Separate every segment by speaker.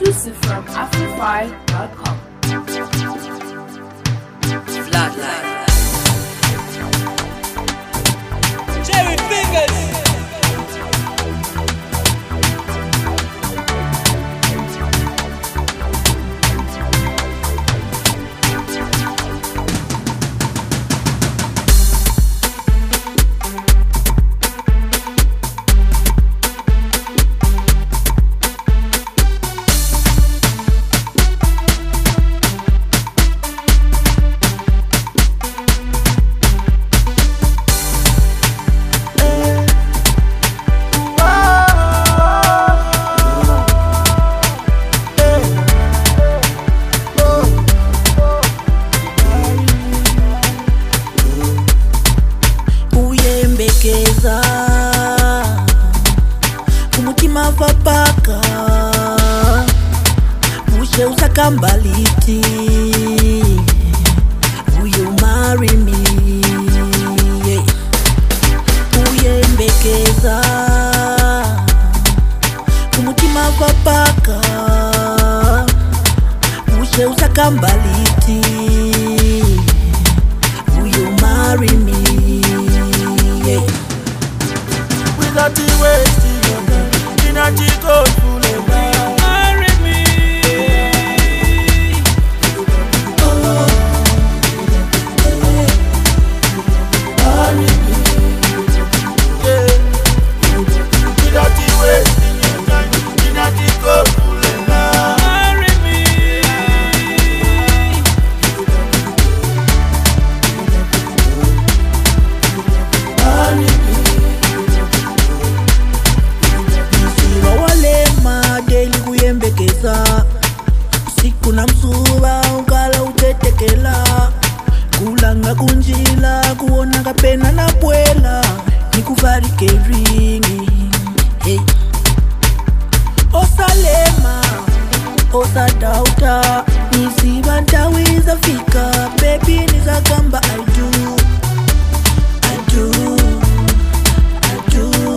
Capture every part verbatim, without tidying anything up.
Speaker 1: exclusive from Afrify dot com.
Speaker 2: Flatline. Jerry Fingers.
Speaker 3: Kumutima vapaka Ushe usakambaliti Will you marry me? Uyembekeza Kumutima vapaka Ushe usakambaliti Will you marry me?
Speaker 4: Without the wasting your time, in a chico full of love. Marry me. Oh, marry me. Yeah. Without the wasting your time, in a chico full of love. Marry me. Marry me.
Speaker 3: Siku na msuba unkala utetekela Kulanga kunjila kuona kapena na pwela Nikufarike ringi hey. Osalema Osadauta Nisiba ntawiza fika Baby nizagamba I do I do I do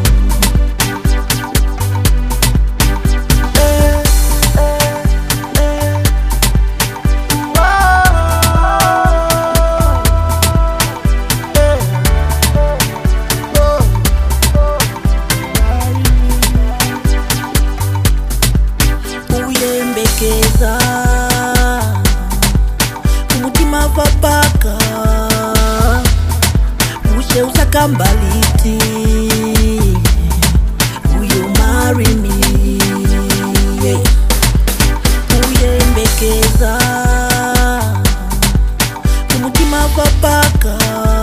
Speaker 3: Kumutima vapaka Ushe usakambaliti Will you marry me? Uyembekeza Kumutima vapaka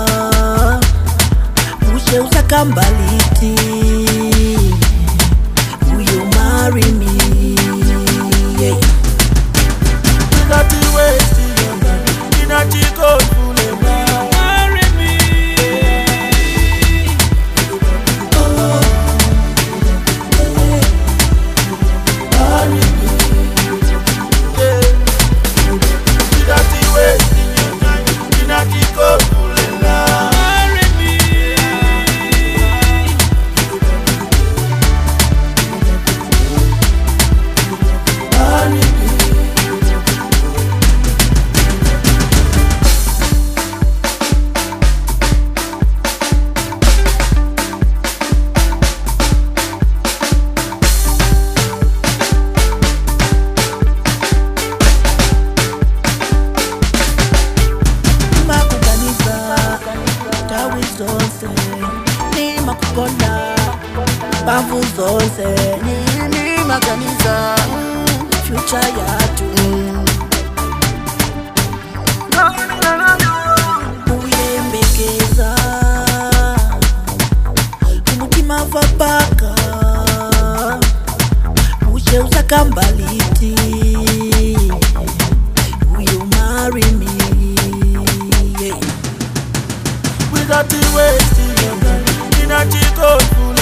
Speaker 3: Ushe usakambaliti Will you marry me?
Speaker 4: Without the wasting your time, in a chico full of love. Marry me. Oh, marry me. Yeah. Without the wasting your time, in a chico full of love. Marry me. Marry me.
Speaker 3: Bavu zonse Nini makanisa Future yatu Uyembekeza Kumutima vapaka Ushe usakambaliti Will you marry me?
Speaker 4: Without the wasting your time, in a chico full